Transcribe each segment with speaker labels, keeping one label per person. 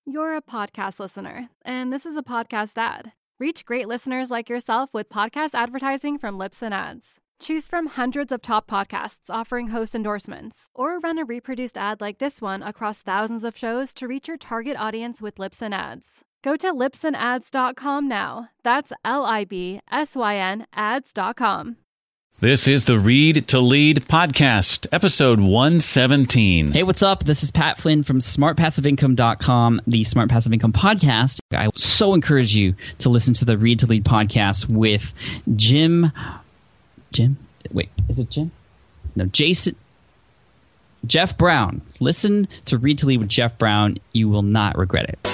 Speaker 1: You're a podcast listener, and this is a podcast ad. Reach great listeners like yourself with podcast advertising from Libsyn Ads. Choose from hundreds of top podcasts offering host endorsements, or run a reproduced ad like this one across thousands of shows to reach your target audience with Libsyn Ads. Go to libsynads.com now. That's LIBSYN ads.com.
Speaker 2: This is the Read to Lead podcast, episode 117.
Speaker 3: Hey, what's up? This is Pat Flynn from smartpassiveincome.com, the Smart Passive Income podcast. I so encourage you to listen to the Read to Lead podcast with Jim? Wait, is it Jim? No, Jason. Jeff Brown. Listen to Read to Lead with Jeff Brown. You will not regret it.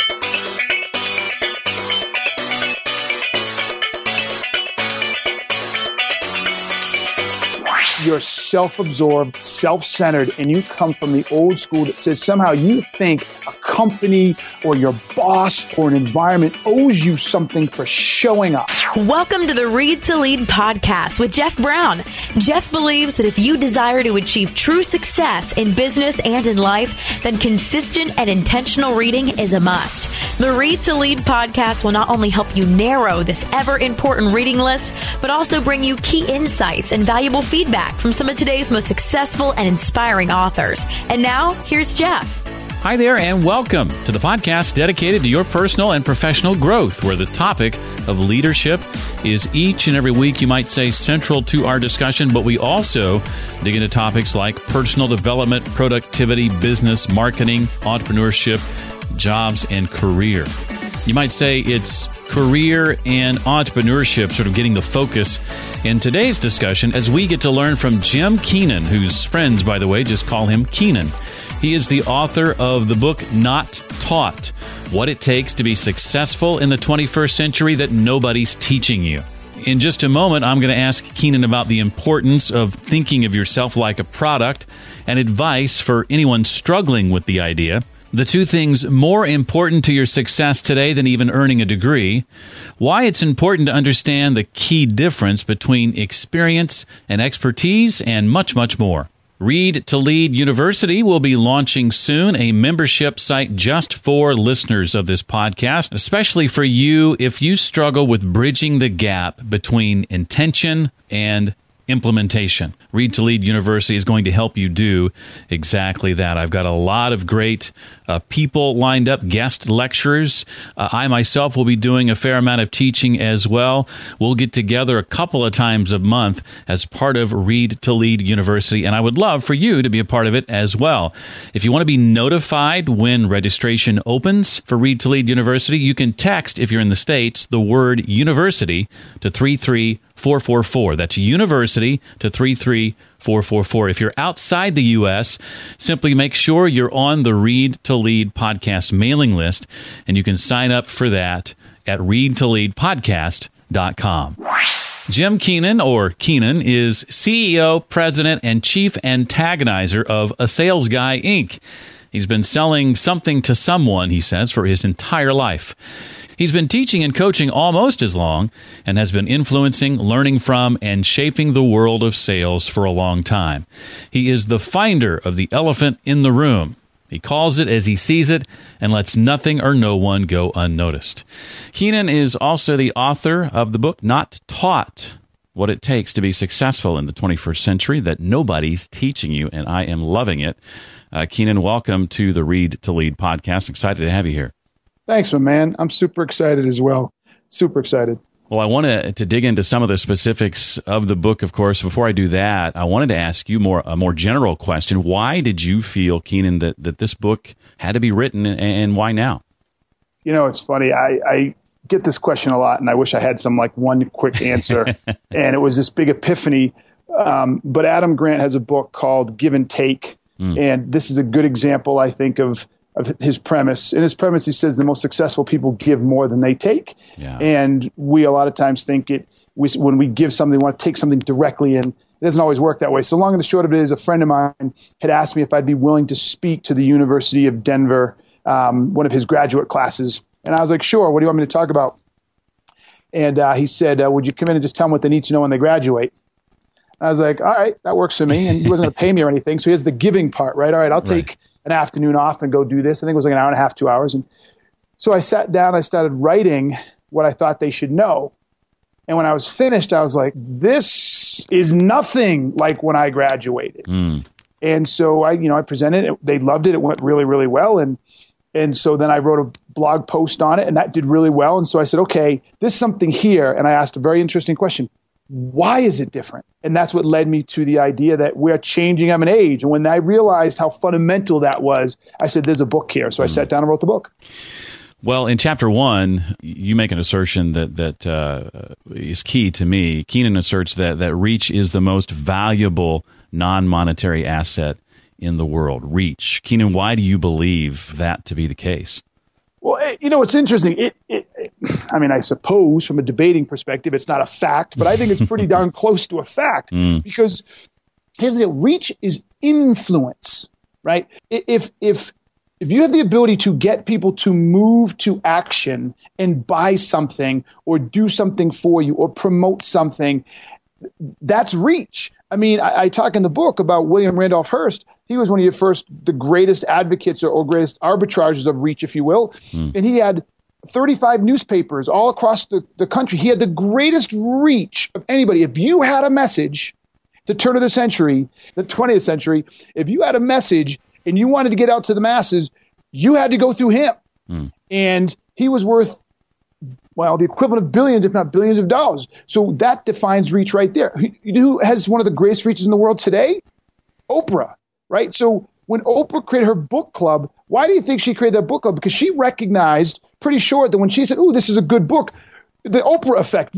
Speaker 4: You're self-absorbed, self-centered, and you come from the old school that says somehow you think a company or your boss or an environment owes you something for showing up.
Speaker 5: Welcome to the Read to Lead podcast with Jeff Brown. Jeff believes that if you desire to achieve true success in business and in life, then consistent and intentional reading is a must. The Read to Lead podcast will not only help you narrow this ever-important reading list, but also bring you key insights and valuable feedback from some of today's most successful and inspiring authors. And now, here's Jeff.
Speaker 2: Hi there, and welcome to the podcast dedicated to your personal and professional growth, where the topic of leadership is each and every week, you might say, central to our discussion, but we also dig into topics like personal development, productivity, business, marketing, entrepreneurship, jobs, and career. You might say it's career and entrepreneurship sort of getting the focus in today's discussion as we get to learn from Jim Keenan, whose friends, by the way, just call him Keenan. He is the author of the book Not Taught: What It Takes to Be Successful in the 21st Century That Nobody's Teaching You. In just a moment, I'm going to ask Keenan about the importance of thinking of yourself like a product and advice for anyone struggling with the idea. The two things more important to your success today than even earning a degree, why it's important to understand the key difference between experience and expertise, and much, much more. Read to Lead University will be launching soon, a membership site just for listeners of this podcast, especially for you if you struggle with bridging the gap between intention and implementation. Read to Lead University is going to help you do exactly that. I've got a lot of great people lined up, guest lecturers. I myself will be doing a fair amount of teaching as well. We'll get together a couple of times a month as part of Read to Lead University, and I would love for you to be a part of it as well. If you want to be notified when registration opens for Read to Lead University, you can text, if you're in the States, the word university to 33444. That's university to 33444. If you're outside the U.S., simply make sure you're on the Read to Lead podcast mailing list, and you can sign up for that at readtoleadpodcast.com. Jim Keenan, or Keenan, is CEO, president, and chief antagonizer of A Sales Guy, Inc. He's been selling something to someone, he says, for his entire life. He's been teaching and coaching almost as long and has been influencing, learning from, and shaping the world of sales for a long time. He is the finder of the elephant in the room. He calls it as he sees it and lets nothing or no one go unnoticed. Keenan is also the author of the book Not Taught: What It Takes to Be Successful in the 21st Century That Nobody's Teaching You, and I am loving it. Keenan, welcome to the Read to Lead podcast. Excited to have you here.
Speaker 4: Thanks, my man. I'm super excited as well. Super excited.
Speaker 2: Well, I wanted to dig into some of the specifics of the book, of course. Before I do that, I wanted to ask you a more general question. Why did you feel, Keenan, that this book had to be written, and why now?
Speaker 4: You know, it's funny. I get this question a lot, and I wish I had one quick answer. And it was this big epiphany. But Adam Grant has a book called Give and Take. And this is a good example, I think, of his premise. In his premise, he says the most successful people give more than they take. Yeah. And we a lot of times think when we give something, we want to take something directly, and it doesn't always work that way. So long and the short of it is, a friend of mine had asked me if I'd be willing to speak to the University of Denver, one of his graduate classes. And I was like, sure, what do you want me to talk about? And he said, would you come in and just tell them what they need to know when they graduate? And I was like, all right, that works for me. And he wasn't going to pay me or anything. So here's the giving part, right? All right, I'll take an afternoon off and go do this. I think it was like an hour and a half, 2 hours. And so I sat down, I started writing what I thought they should know. And when I was finished, I was like, this is nothing like when I graduated. And so I presented it. They loved it. It went really, really well. And so then I wrote a blog post on it, and that did really well. And so I said, okay, there's something here. And I asked a very interesting question. Why is it different? And that's what led me to the idea that we're changing M&Age. And when I realized how fundamental that was, I said, there's a book here. So I sat down and wrote the book.
Speaker 2: Well, in chapter 1, you make an assertion that is key to me. Keenan asserts that reach is the most valuable non-monetary asset in the world. Reach. Keenan, why do you believe that to be the case?
Speaker 4: Well, it's interesting. I suppose from a debating perspective, it's not a fact, but I think it's pretty darn close to a fact because here's the deal. Reach is influence, right? If you have the ability to get people to move to action and buy something or do something for you or promote something, that's reach. I talk in the book about William Randolph Hearst. He was one of the greatest advocates or greatest arbitragers of reach, if you will. And he had 35 newspapers all across the country. He had the greatest reach of anybody. If you had a message, the turn of the century, the 20th century, if you had a message and you wanted to get out to the masses, you had to go through him. And he was worth, the equivalent of billions, if not billions of dollars. So that defines reach right there. Who has one of the greatest reaches in the world today? Oprah, right? So when Oprah created her book club, why do you think she created that book club? Because she recognized pretty short that when she said, this is a good book, the Oprah effect,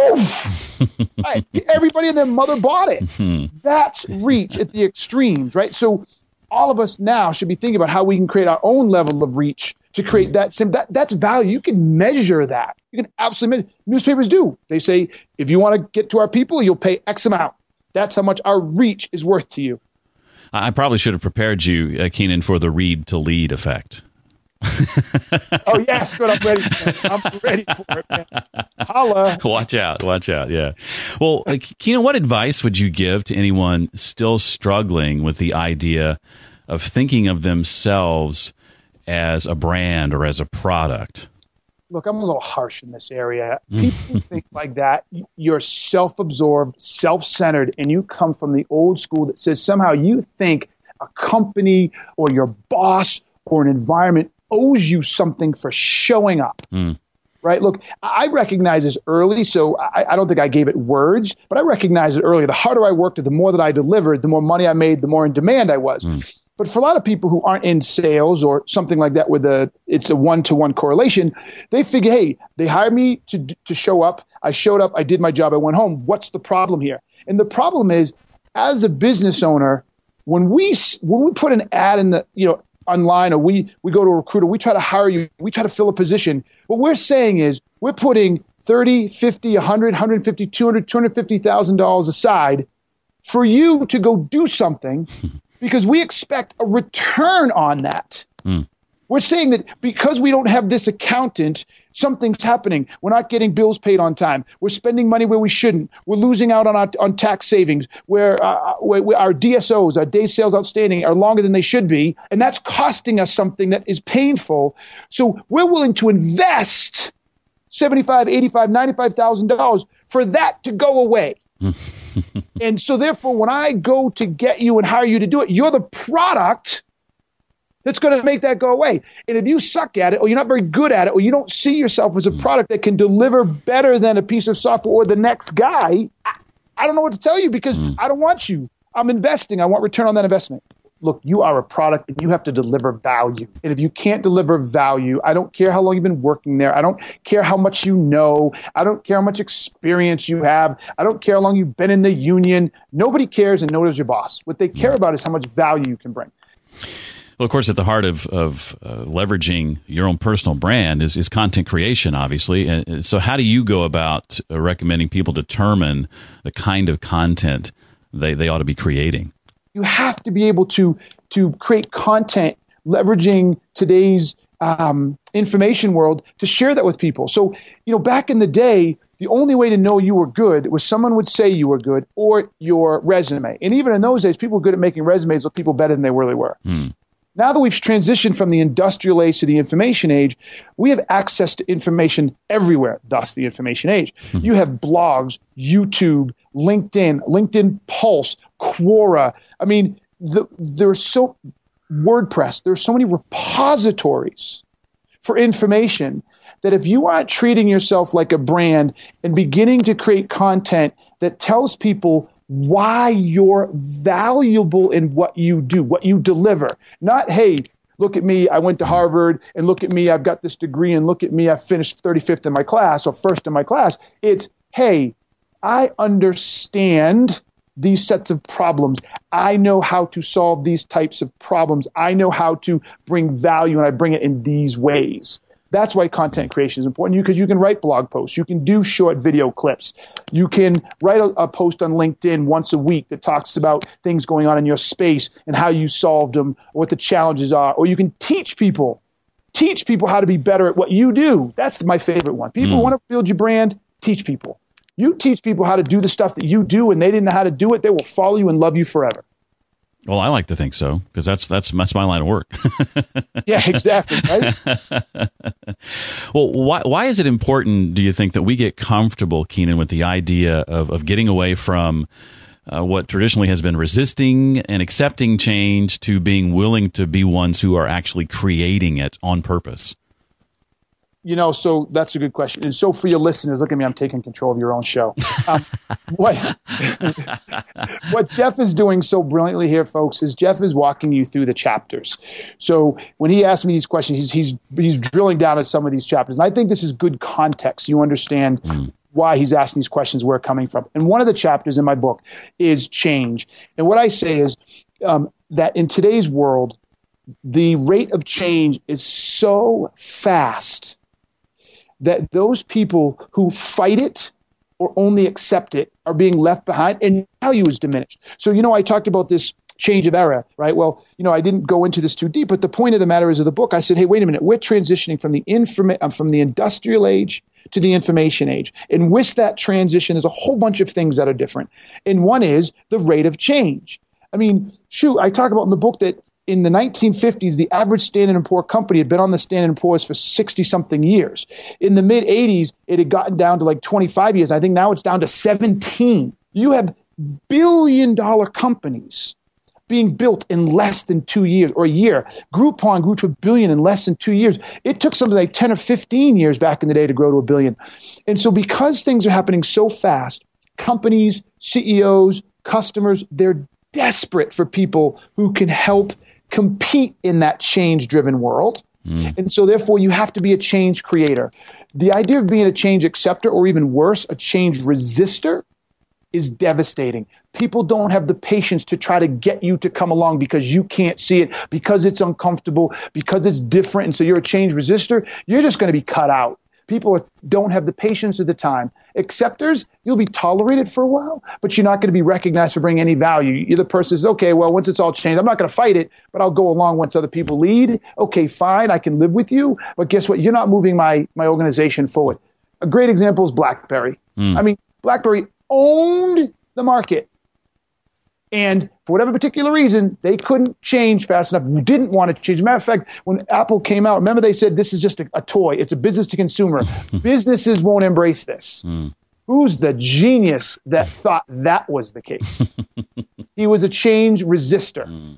Speaker 4: right? Everybody and their mother bought it. That's reach at the extremes, right? So all of us now should be thinking about how we can create our own level of reach to create that's value. You can measure that. You can absolutely measure. Newspapers do. They say, if you want to get to our people, you'll pay X amount. That's how much our reach is worth to you.
Speaker 2: I probably should have prepared you, Keenan, for the read to lead effect.
Speaker 4: Oh, yes. Good. I'm ready for it. I'm ready for it, man. Holla.
Speaker 2: Watch out. Yeah. Well, Keenan, what advice would you give to anyone still struggling with the idea of thinking of themselves as a brand or as a product?
Speaker 4: Look, I'm a little harsh in this area. People who think like that, you're self-absorbed, self-centered, and you come from the old school that says somehow you think a company or your boss or an environment owes you something for showing up. Right? Look, I recognize this early, so I don't think I gave it words, but I recognize it early. The harder I worked, the more that I delivered, the more money I made, the more in demand I was. But for a lot of people who aren't in sales or something like that it's a one-to-one correlation, they figure, hey, they hired me to show up. I showed up. I did my job. I went home. What's the problem here? And the problem is, as a business owner, when we put an ad in the, online, or we go to a recruiter, we try to hire you, we try to fill a position. What we're saying is we're putting $30, $50, $100, $150, $200, $250,000 aside for you to go do something because we expect a return on that. We're saying that because we don't have this accountant, something's happening. We're not getting bills paid on time. We're spending money where we shouldn't. We're losing out on tax savings. Where our DSOs, our days sales outstanding, are longer than they should be, and that's costing us something that is painful. So we're willing to invest $75,000, $85,000, $95,000 for that to go away. And so therefore, when I go to get you and hire you to do it, you're the product that's going to make that go away. And if you suck at it, or you're not very good at it, or you don't see yourself as a product that can deliver better than a piece of software or the next guy, I don't know what to tell you because I don't want you. I'm investing. I want return on that investment. Look, you are a product and you have to deliver value. And if you can't deliver value, I don't care how long you've been working there. I don't care how much you know. I don't care how much experience you have. I don't care how long you've been in the union. Nobody cares, and nor does your boss. What they care about is how much value you can bring.
Speaker 2: Well, of course, at the heart of leveraging your own personal brand is content creation, obviously. And so how do you go about recommending people determine the kind of content they ought to be creating?
Speaker 4: You have to be able to create content leveraging today's information world to share that with people. So, back in the day, the only way to know you were good was someone would say you were good or your resume. And even in those days, people were good at making resumes look people better than they really were. Now that we've transitioned from the industrial age to the information age, we have access to information everywhere, thus the information age. You have blogs, YouTube, LinkedIn Pulse, Quora. I mean, there's so WordPress. There's so many repositories for information that if you aren't treating yourself like a brand and beginning to create content that tells people why you're valuable in what you do, what you deliver, not, hey, look at me, I went to Harvard, and look at me, I've got this degree, and look at me, I finished 35th in my class or first in my class. It's, hey, I understand these sets of problems. I know how to solve these types of problems. I know how to bring value, and I bring it in these ways. That's why content creation is important, because you can write blog posts. You can do short video clips. You can write a post on LinkedIn once a week that talks about things going on in your space and how you solved them, or what the challenges are. Or you can teach people how to be better at what you do. That's my favorite one. People want to build your brand, teach people. You teach people how to do the stuff that you do, and they didn't know how to do it, they will follow you and love you forever. Well,
Speaker 2: I like to think so, because that's my line of work.
Speaker 4: Yeah, exactly. Right?
Speaker 2: Well, why is it important, do you think, that we get comfortable, Keenan, with the idea of getting away from what traditionally has been resisting and accepting change to being willing to be ones who are actually creating it on purpose?
Speaker 4: So that's a good question. And so for your listeners, look at me, I'm taking control of your own show. What Jeff is doing so brilliantly here, folks, is Jeff is walking you through the chapters. So when he asks me these questions, he's drilling down at some of these chapters. And I think this is good context. You understand why he's asking these questions, where it's coming from. And one of the chapters in my book is change. And what I say is that in today's world, the rate of change is so fast that those people who fight it or only accept it are being left behind, and value is diminished. So, I talked about this change of era, right? Well, I didn't go into this too deep, but the point of the matter is, of the book, I said, hey, wait a minute, we're transitioning from the industrial age to the information age. And with that transition, there's a whole bunch of things that are different. And one is the rate of change. I mean, I talk about in the book that in the 1950s, the average Standard & Poor's company had been on the Standard & Poor's for 60-something years. In the mid-'80s, it had gotten down to like 25 years. I think now it's down to 17. You have billion-dollar companies being built in less than 2 years or a year. Groupon grew to $1 billion in less than 2 years. It took something like 10 or 15 years back in the day to grow to $1 billion. And so because things are happening so fast, companies, CEOs, customers, they're desperate for people who can help compete in that change-driven world. And so therefore you have to be a change creator. The idea of being a change acceptor, or even worse, a change resistor, is devastating. People don't have the patience to try to get you to come along because you can't see it, because it's uncomfortable, because it's different. And so you're a change resistor. You're just going to be cut out. People don't have the patience or the time. Acceptors, you'll be tolerated for a while, but you're not going to be recognized for bringing any value. You're the person who says, okay, well, once it's all changed, I'm not going to fight it, but I'll go along once other people lead. Okay, fine, I can live with you. But guess what? You're not moving my organization forward. A great example is BlackBerry. I mean, BlackBerry owned the market. And for whatever particular reason, they couldn't change fast enough, didn't want to change. As a matter of fact, when Apple came out, remember they said this is just a toy. It's a business to consumer. Businesses won't embrace this. Who's the genius that thought that was the case? He was a change resistor.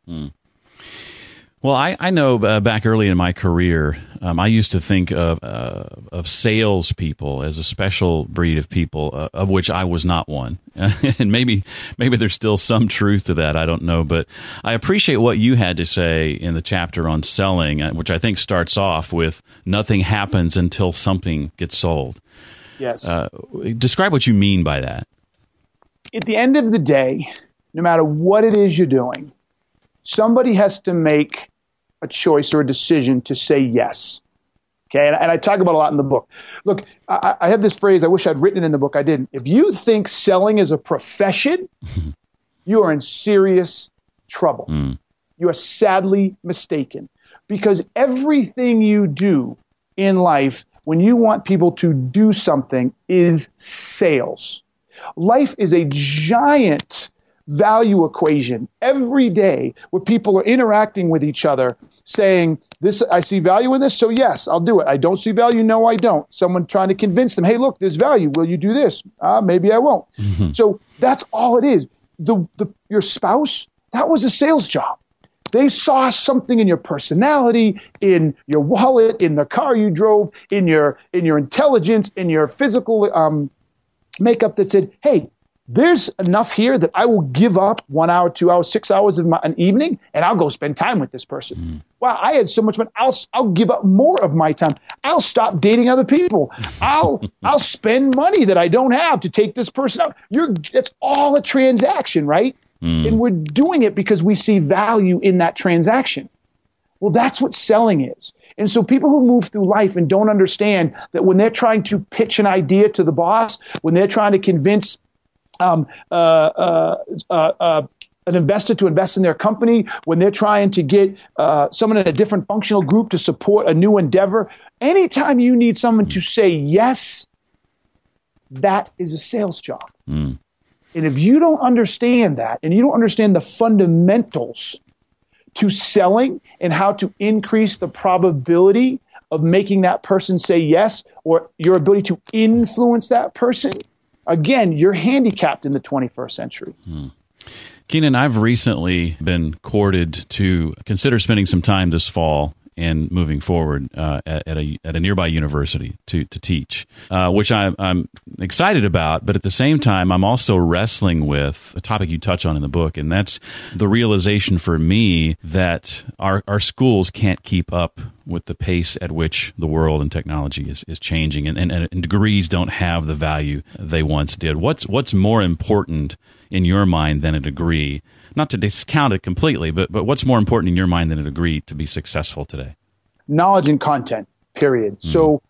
Speaker 2: Well, I know back early in my career, I used to think of salespeople as a special breed of people, of which I was not one. And maybe there's still some truth to that. I don't know. But I appreciate what you had to say in the chapter on selling, which I think starts off with nothing happens until something gets sold.
Speaker 4: Yes.
Speaker 2: Describe what you mean by that.
Speaker 4: At the end of the day, no matter what it is you're doing, somebody has to make a choice or a decision to say yes. Okay, and I talk about a lot in the book. Look, I have this phrase, I wish I'd written it in the book, I didn't. If you think selling is a profession, you are in serious trouble. You are sadly mistaken. Because everything you do in life, when you want people to do something, is sales. Life is a giant value equation every day where people are interacting with each other saying, "This, I see value in this, so yes, I'll do it. I don't see value, no, I don't." Someone trying to convince them, "Hey, look, there's value. Will you do this?" Maybe I won't. Mm-hmm. So that's all it is. Your spouse, that was a sales job. They saw something in your personality, in your wallet, in the car you drove, in your intelligence, in your physical makeup that said, "Hey, there's enough here that I will give up 1 hour, 2 hours, 6 hours of an evening, and I'll go spend time with this person." Mm. Wow, I had so much fun. I'll give up more of my time. I'll stop dating other people. I'll spend money that I don't have to take this person out. It's all a transaction, right? Mm. And we're doing it because we see value in that transaction. Well, that's what selling is. And so people who move through life and don't understand that when they're trying to pitch an idea to the boss, when they're trying to convince an investor to invest in their company, when they're trying to get someone in a different functional group to support a new endeavor, anytime you need someone to say yes, that is a sales job. Mm. And if you don't understand that, and you don't understand the fundamentals to selling and how to increase the probability of making that person say yes, or your ability to influence that person, again, you're handicapped in the 21st century.
Speaker 2: Hmm. Keenan, I've recently been courted to consider spending some time this fall and moving forward at a nearby university to teach, which I'm excited about. But at the same time, I'm also wrestling with a topic you touch on in the book, and that's the realization for me that our schools can't keep up with the pace at which the world and technology is changing, and degrees don't have the value they once did. What's more important in your mind than a degree? Not to discount it completely, but what's more important in your mind than a degree to be successful today?
Speaker 4: Knowledge and content, period. Mm-hmm. So,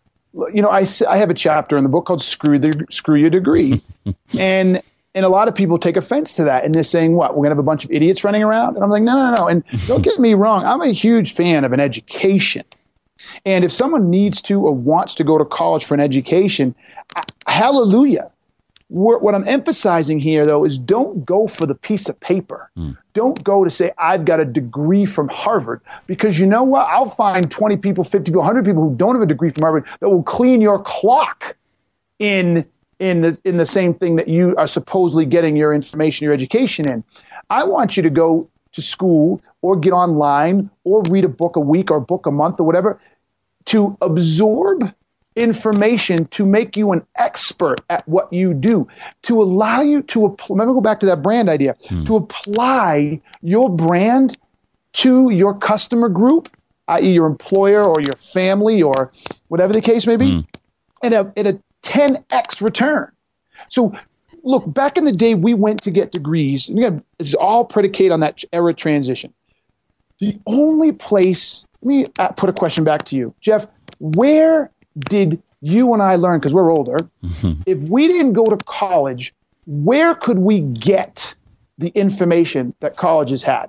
Speaker 4: I have a chapter in the book called Screw Your Degree. and a lot of people take offense to that. And they're saying, what, we're going to have a bunch of idiots running around? And I'm like, no. And don't get me wrong, I'm a huge fan of an education. And if someone needs to or wants to go to college for an education, hallelujah. What I'm emphasizing here, though, is don't go for the piece of paper. Mm. Don't go to say, I've got a degree from Harvard, because you know what? I'll find 20 people, 50 people, 100 people who don't have a degree from Harvard that will clean your clock in the same thing that you are supposedly getting your information, your education in. I want you to go to school or get online or read a book a week or a book a month or whatever to absorb information to make you an expert at what you do, to allow you to let me go back to that brand idea, to apply your brand to your customer group, i.e. your employer or your family or whatever the case may be, at a 10x return. So look, back in the day, we went to get degrees, and again, it's all predicated on that era transition. The only place, let me put a question back to you, Jeff, where did you and I learn, because we're older, if we didn't go to college, where could we get the information that colleges had?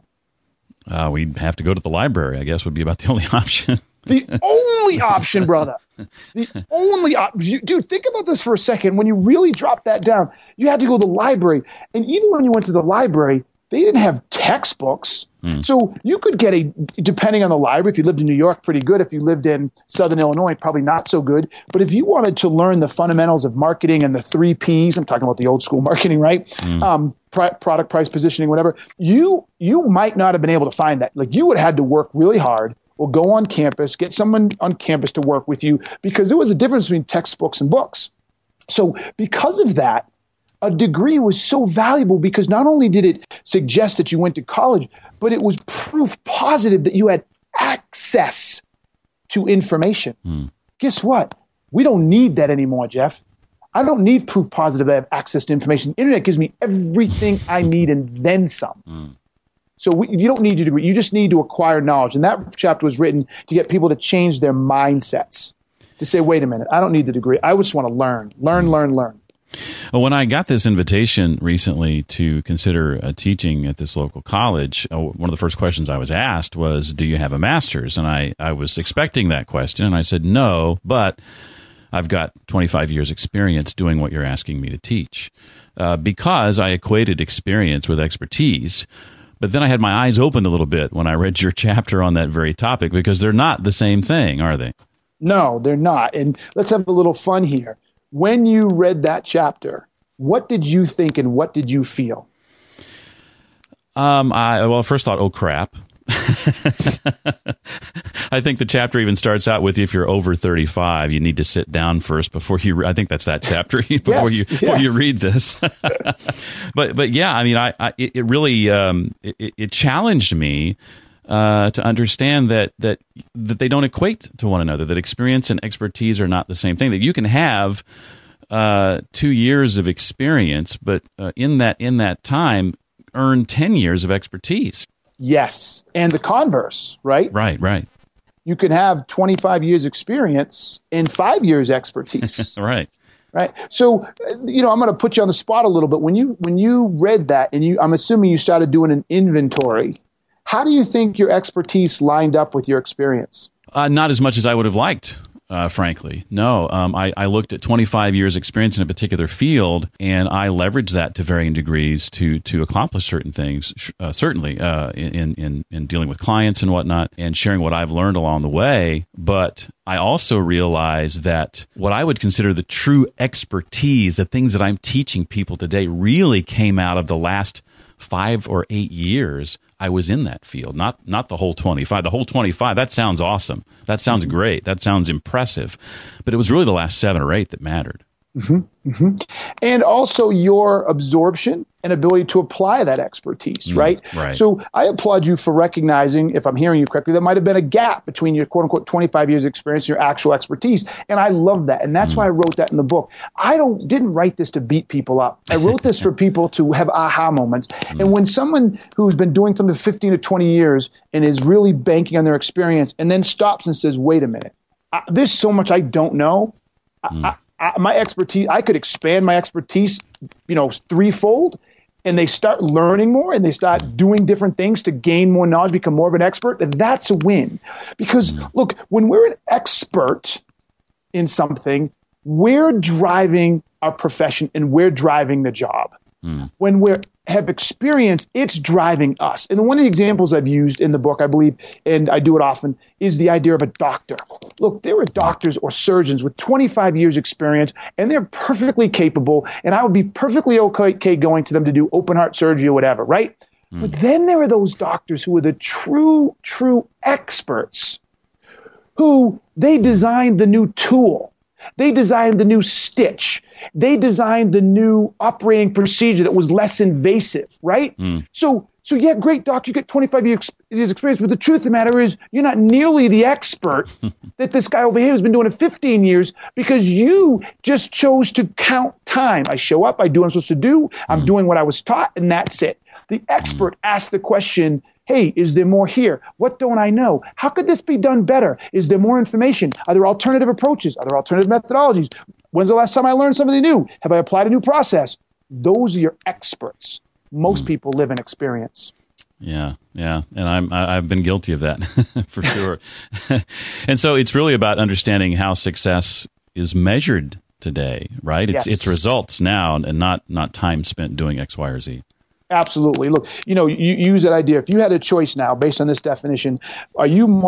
Speaker 2: We'd have to go to the library, I guess, would be about the only option.
Speaker 4: The only option, brother. The only option. Dude, think about this for a second. When you really drop that down, you had to go to the library. And even when you went to the library, they didn't have textbooks. So you could get depending on the library, if you lived in New York, pretty good. If you lived in Southern Illinois, probably not so good. But if you wanted to learn the fundamentals of marketing and the 3 Ps, I'm talking about the old school marketing, right? Product, price, positioning, whatever. You might not have been able to find that. Like, you would have had to work really hard or go on campus, get someone on campus to work with you, because there was a difference between textbooks and books. So because of that, a degree was so valuable, because not only did it suggest that you went to college, but it was proof positive that you had access to information. Guess what? We don't need that anymore, Jeff. I don't need proof positive that I have access to information. The internet gives me everything I need and then some. So you don't need your degree. You just need to acquire knowledge. And that chapter was written to get people to change their mindsets, to say, wait a minute, I don't need the degree. I just want to learn.
Speaker 2: Well, when I got this invitation recently to consider teaching at this local college, one of the first questions I was asked was, do you have a master's? And I was expecting that question, and I said no, but I've got 25 years experience doing what you're asking me to teach, because I equated experience with expertise. But then I had my eyes opened a little bit when I read your chapter on that very topic, because they're not the same thing, are they?
Speaker 4: No, they're not. And let's have a little fun here. When you read that chapter, what did you think and what did you feel?
Speaker 2: I first thought, oh, crap. I think the chapter even starts out with, if you're over 35, you need to sit down first before you. I think that's that chapter before you read this. but yeah, I mean, it really it challenged me to understand that they don't equate to one another. That experience and expertise are not the same thing. That you can have 2 years of experience, but in that time, earn 10 years of expertise.
Speaker 4: Yes. And the converse, right?
Speaker 2: Right.
Speaker 4: You can have 25 years experience and 5 years expertise.
Speaker 2: Right.
Speaker 4: So, I'm going to put you on the spot a little bit. When you read that, and I'm assuming you started doing an inventory, how do you think your expertise lined up with your experience?
Speaker 2: Not as much as I would have liked. Frankly, no. I looked at 25 years experience in a particular field, and I leveraged that to varying degrees to accomplish certain things. Certainly, in dealing with clients and whatnot, and sharing what I've learned along the way. But I also realized that what I would consider the true expertise, the things that I'm teaching people today, really came out of the last 5 or 8 years I was in that field, not the whole 25. The whole 25, that sounds awesome. That sounds great. That sounds impressive. But it was really the last 7 or 8 that mattered.
Speaker 4: Mm-hmm. Mm-hmm. And also your absorption and ability to apply that expertise, right?
Speaker 2: Right.
Speaker 4: So I applaud you for recognizing, if I'm hearing you correctly, there might have been a gap between your quote unquote 25 years experience and your actual expertise. And I love that. And that's why I wrote that in the book. I didn't write this to beat people up. I wrote this for people to have aha moments. And when someone who's been doing something for 15 to 20 years and is really banking on their experience and then stops and says, wait a minute, there's so much I don't know. My expertise, I could expand my expertise, threefold, and they start learning more and they start doing different things to gain more knowledge, become more of an expert. That's a win. Because look, when we're an expert in something, we're driving our profession and we're driving the job. When we have experience, it's driving us. And one of the examples I've used in the book, I believe, and I do it often, is the idea of a doctor. Look, there are doctors or surgeons with 25 years experience, and they're perfectly capable, and I would be perfectly okay going to them to do open heart surgery or whatever, right? But then there are those doctors who are the true experts, who they designed the new tool. They designed the new stitch. They designed the new operating procedure that was less invasive, right? So yeah, great doc, you get 25 years experience, but the truth of the matter is you're not nearly the expert that this guy over here who's been doing it 15 years, because you just chose to count time. I show up, I do what I'm supposed to do, I'm doing what I was taught, and that's it. The expert asks the question, hey, is there more here? What don't I know? How could this be done better? Is there more information? Are there alternative approaches? Are there alternative methodologies? When's the last time I learned something new? Have I applied a new process? Those are your experts. Most people live in experience.
Speaker 2: Yeah. And I've been guilty of that for sure. And so it's really about understanding how success is measured today, right? It's results now and not time spent doing X, Y, or Z.
Speaker 4: Absolutely. Look, you use that idea. If you had a choice now, based on this definition, who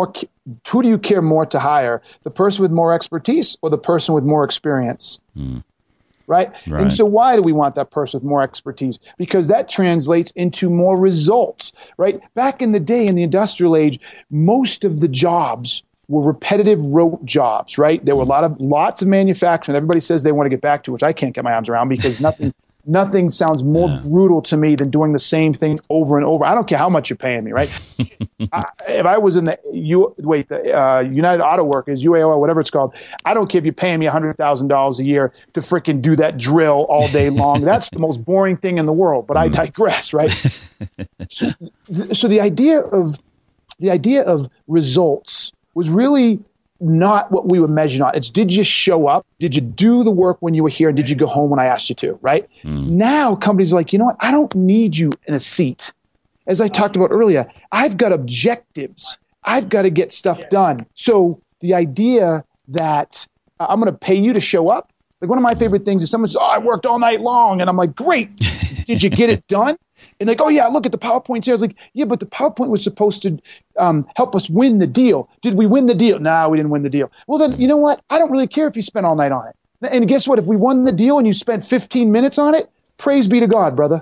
Speaker 4: do you care more to hire? The person with more expertise or the person with more experience? Right? And so why do we want that person with more expertise? Because that translates into more results, right? Back in the day, in the industrial age, most of the jobs were repetitive rote jobs, right? There were lots of manufacturing. Everybody says they want to get back to, which I can't get my arms around, because nothing sounds more brutal to me than doing the same thing over and over. I don't care how much you're paying me, right? If I was in the United Auto Workers, UAW, whatever it's called, I don't care if you're paying me $100,000 a year to freaking do that drill all day long. That's the most boring thing in the world. But I digress, right? So the idea of results was really not what we were measured on. It's, did you show up? Did you do the work when you were here? Did you go home when I asked you to, right? Now companies are like, you know what? I don't need you in a seat. As I talked about earlier, I've got objectives. I've got to get stuff done. So the idea that I'm going to pay you to show up. Like one of my favorite things is someone says, I worked all night long. And I'm like, great. Did you get it done? And like, oh yeah, look at the PowerPoint here. I was like, yeah, but the PowerPoint was supposed to help us win the deal. Did we win the deal? No, we didn't win the deal. Well then, you know what? I don't really care if you spent all night on it. And guess what? If we won the deal and you spent 15 minutes on it, praise be to God, brother.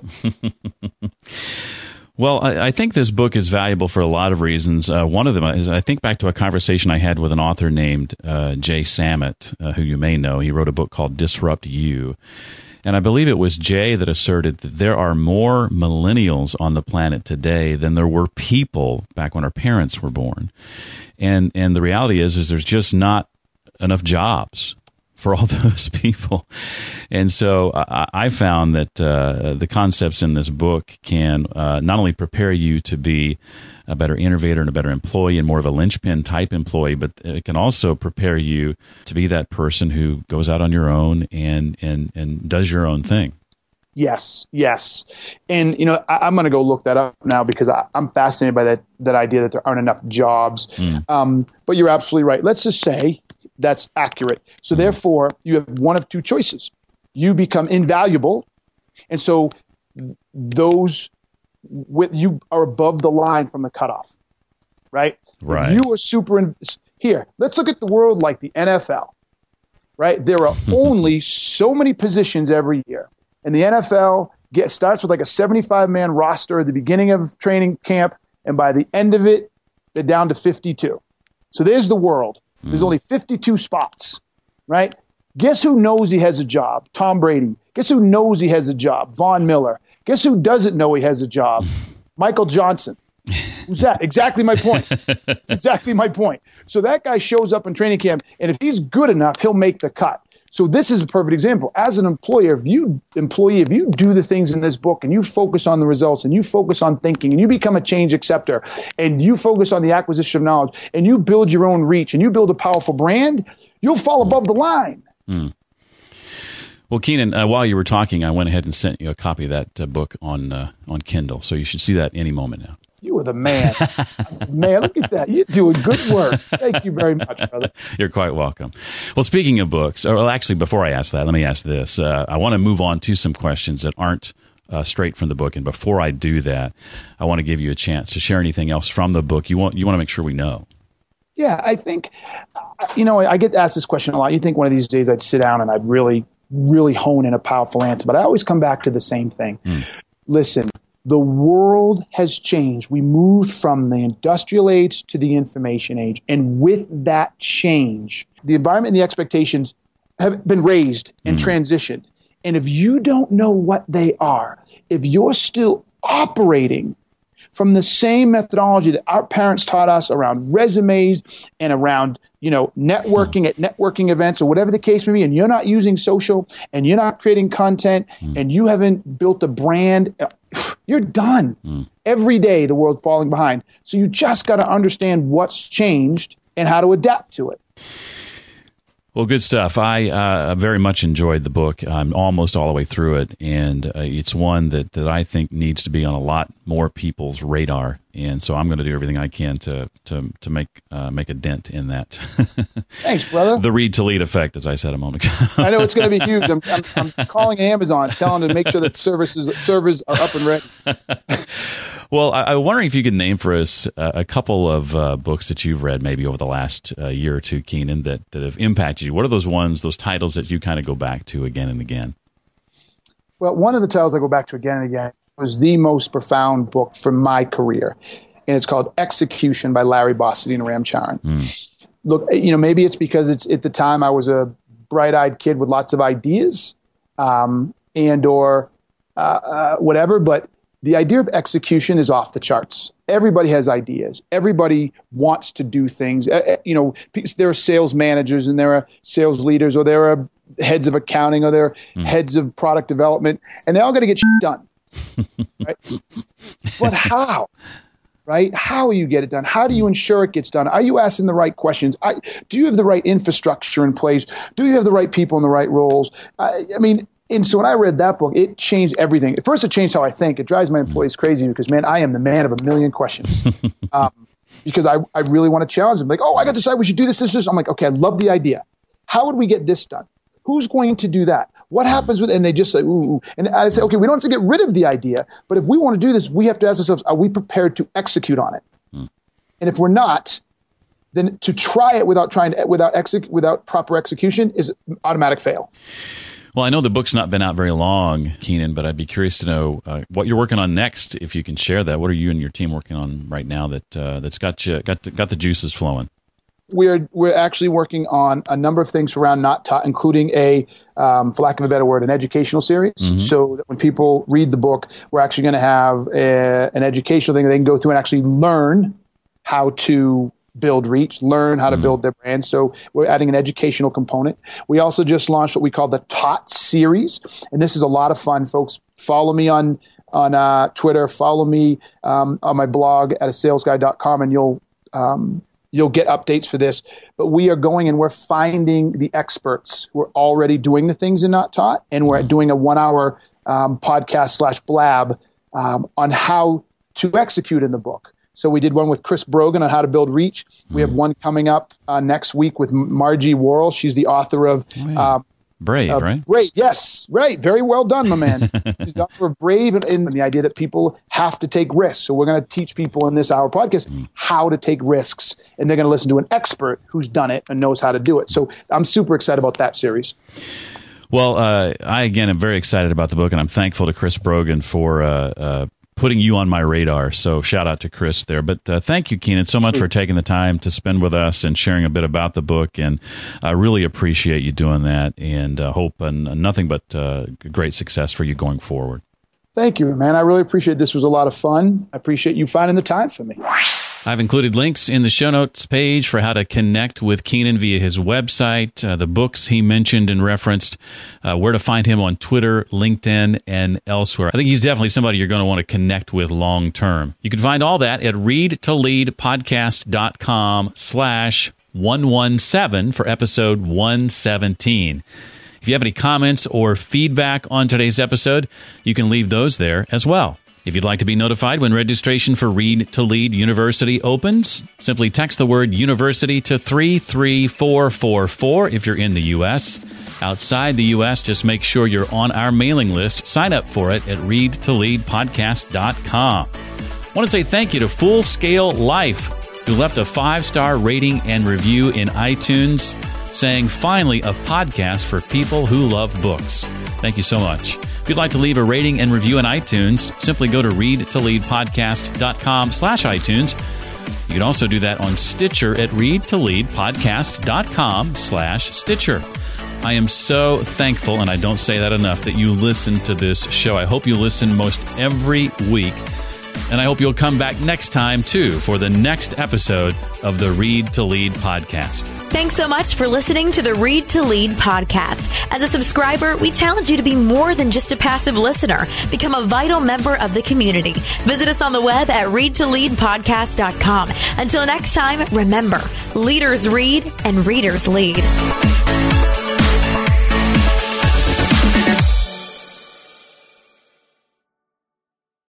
Speaker 2: Well, I think this book is valuable for a lot of reasons. One of them is I think back to a conversation I had with an author named Jay Samit, who you may know. He wrote a book called Disrupt You. And I believe it was Jay that asserted that there are more millennials on the planet today than there were people back when our parents were born. And the reality is there's just not enough jobs for all those people. And so I found that the concepts in this book can not only prepare you to be a better innovator and a better employee and more of a linchpin type employee, but it can also prepare you to be that person who goes out on your own and does your own thing.
Speaker 4: Yes. And, I'm going to go look that up now because I'm fascinated by that idea that there aren't enough jobs. But you're absolutely right. Let's just say that's accurate. So therefore, you have one of two choices. You become invaluable. And so you are above the line from the cutoff, right?
Speaker 2: Right.
Speaker 4: If you are here, let's look at the world like the NFL, right? There are only so many positions every year. And the NFL starts with like a 75-man roster at the beginning of training camp. And by the end of it, they're down to 52. So there's the world. There's only 52 spots, right? Guess who knows he has a job? Tom Brady. Guess who knows he has a job? Von Miller. Guess who doesn't know he has a job? Michael Johnson. Who's that? Exactly my point. Exactly my point. So that guy shows up in training camp, and if he's good enough, he'll make the cut. So this is a perfect example. As an employer, if you do the things in this book and you focus on the results and you focus on thinking and you become a change acceptor and you focus on the acquisition of knowledge and you build your own reach and you build a powerful brand, you'll fall above the line.
Speaker 2: Well, Keenan, while you were talking, I went ahead and sent you a copy of that book on Kindle, so you should see that any moment now.
Speaker 4: You are the man. Man, look at that. You're doing good work. Thank you very much, brother.
Speaker 2: You're quite welcome. Well, speaking of books, or actually, before I ask that, let me ask this. I want to move on to some questions that aren't straight from the book. And before I do that, I want to give you a chance to share anything else from the book you want to make sure we know.
Speaker 4: Yeah, I think, I get asked this question a lot. You think one of these days I'd sit down and I'd really, really hone in a powerful answer. But I always come back to the same thing. Listen. The world has changed. We moved from the industrial age to the information age. And with that change, the environment and the expectations have been raised and transitioned. And if you don't know what they are, if you're still operating from the same methodology that our parents taught us around resumes and around, networking at networking events or whatever the case may be, and you're not using social and you're not creating content and you haven't built a brand, you're done. Every day the world's falling behind. So you just got to understand what's changed and how to adapt to it.
Speaker 2: Well, good stuff. I very much enjoyed the book. I'm almost all the way through it, and it's one that I think needs to be on a lot more people's radar. And so I'm going to do everything I can to make a dent in that.
Speaker 4: Thanks, brother.
Speaker 2: The read to lead effect, as I said a moment ago.
Speaker 4: I know it's going to be huge. I'm calling Amazon, telling them to make sure that servers are up and ready.
Speaker 2: Well, I'm wondering if you could name for us a couple of books that you've read maybe over the last year or two, Keenan, that have impacted you. What are those titles that you kind of go back to again and again?
Speaker 4: Well, one of the titles I go back to again and again was the most profound book for my career, and it's called Execution by Larry Bossidy and Ramcharan. Look, maybe it's because it's at the time I was a bright-eyed kid with lots of ideas or whatever, but the idea of execution is off the charts. Everybody has ideas. Everybody wants to do things. There are sales managers and there are sales leaders, or there are heads of accounting, or there are heads of product development, and they all got to get shit done. Right? But how? Right? How do you get it done? How do you ensure it gets done? Are you asking the right questions? Do you have the right infrastructure in place? Do you have the right people in the right roles? And so when I read that book, it changed everything. At first, it changed how I think. It drives my employees crazy because, man, I am the man of a million questions. Because I really want to challenge them. Like, I got this idea. We should do this. I'm like, okay, I love the idea. how would we get this done? Who's going to do that? What happens with, and they just say, ooh. And I say, okay, we don't have to get rid of the idea, but if we want to do this, we have to ask ourselves, are we prepared to execute on it? And if we're not, then to try it without proper execution is automatic fail.
Speaker 2: Well, I know the book's not been out very long, Keenan, but I'd be curious to know what you're working on next, if you can share that. What are you and your team working on right now that's got the juices flowing?
Speaker 4: We're actually working on a number of things around Not Taught, including for lack of a better word, an educational series. Mm-hmm. So that when people read the book, we're actually going to have an educational thing that they can go through and actually learn how to build reach, learn how to build their brand. So we're adding an educational component. We also just launched what we call the Taught series. And this is a lot of fun, folks. Follow me on Twitter. Follow me on my blog at asalesguy.com, and you'll get updates for this. But we are going and we're finding the experts who are already doing the things in Not Taught. And we're doing a 1-hour podcast / blab on how to execute in the book. So we did one with Chris Brogan on how to build reach. We have one coming up next week with Margie Worrell. She's the author of
Speaker 2: Brave, right?
Speaker 4: Brave, yes, right. Very well done, my man. She's the author of Brave, and the idea that people have to take risks. So we're going to teach people in this hour podcast how to take risks, and they're going to listen to an expert who's done it and knows how to do it. So I'm super excited about that series.
Speaker 2: Well, I, again, am very excited about the book, and I'm thankful to Chris Brogan for putting you on my radar. So shout out to Chris there. But thank you, Keenan, so much for taking the time to spend with us and sharing a bit about the book. And I really appreciate you doing that, and hope nothing but great success for you going forward.
Speaker 4: Thank you, man. I really appreciate it. This was a lot of fun. I appreciate you finding the time for me.
Speaker 2: I've included links in the show notes page for how to connect with Keenan via his website, the books he mentioned and referenced, where to find him on Twitter, LinkedIn, and elsewhere. I think he's definitely somebody you're going to want to connect with long term. You can find all that at readtoleadpodcast.com/117 for episode 117. If you have any comments or feedback on today's episode, you can leave those there as well. If you'd like to be notified when registration for Read to Lead University opens, simply text the word university to 33444 if you're in the U.S. Outside the U.S., just make sure you're on our mailing list. Sign up for it at readtoleadpodcast.com. I want to say thank you to Full Scale Life, who left a 5-star rating and review in iTunes, saying, finally, a podcast for people who love books. Thank you so much. If you'd like to leave a rating and review in iTunes, simply go to readtoleadpodcast.com/iTunes. You can also do that on Stitcher at readtoleadpodcast.com/Stitcher. I am so thankful, and I don't say that enough, that you listen to this show. I hope you listen most every week. And I hope you'll come back next time, too, for the next episode of the Read to Lead podcast.
Speaker 5: Thanks so much for listening to the Read to Lead podcast. As a subscriber, we challenge you to be more than just a passive listener. Become a vital member of the community. Visit us on the web at readtoleadpodcast.com. Until next time, remember, leaders read and readers lead.